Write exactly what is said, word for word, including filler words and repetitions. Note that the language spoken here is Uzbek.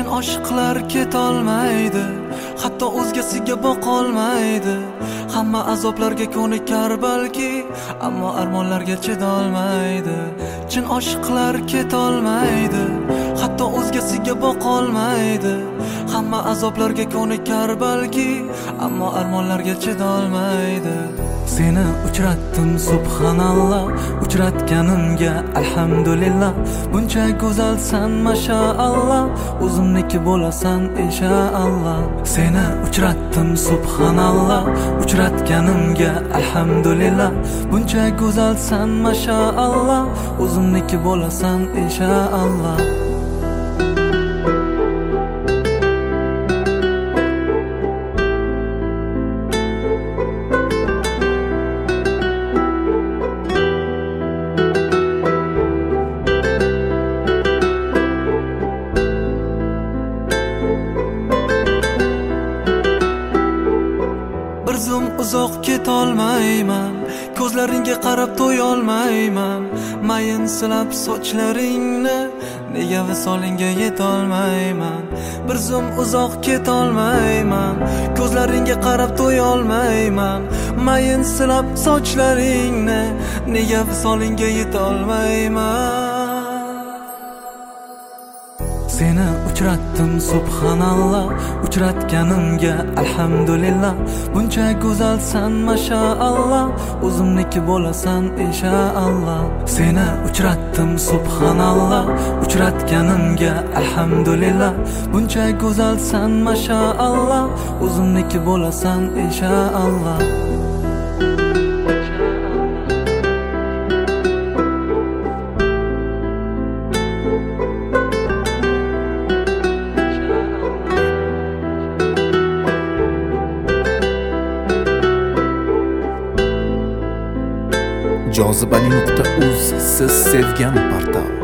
oshiqlar ketolmaydi, hatto o'zgasiga boqolmaydi. Hamma azoblarga ko'nikar balki, ammo armonlarga chidolmaydi. Chin oshiqlar ketolmaydi, hatto o'zgasiga boqolmaydi. Hamma azoblarga ko'nikar balki, ammo armonlarga chidolmaydi. Seni uchratdim subhanalloh, uchratganimga alhamdulillah. Buncha go'zalsan mashaalloh, o'zimniki bo'lasan inshaalloh. Seni uchratdim subhanalloh, uchratganimga alhamdulillah. Buncha go'zalsan mashaalloh, o'zimniki bo'lasan inshaalloh. Bir zum uzoq ketolmayman, ko'zlaringga qarab to'yolmayman. Mayin silab sochlaringni, nega visolingga yetolmayman. Bir zum uzoq ketolmayman, ko'zlaringga qarab to'yolmayman. Mayin silab sochlaringni, nega visolingga yetolmayman. Seni uchratdim subhanalloh, uchratganimga alhamdulillah. Buncha go'zalsan mashaalloh, o'zimniki bo'lasan inshaalloh. Seni uchratdim subhanalloh, uchratganimga alhamdulillah. Buncha go'zalsan mashaalloh, o'zimniki bo'lasan inshaalloh. jozibali nuqta uz siz sevgan portal.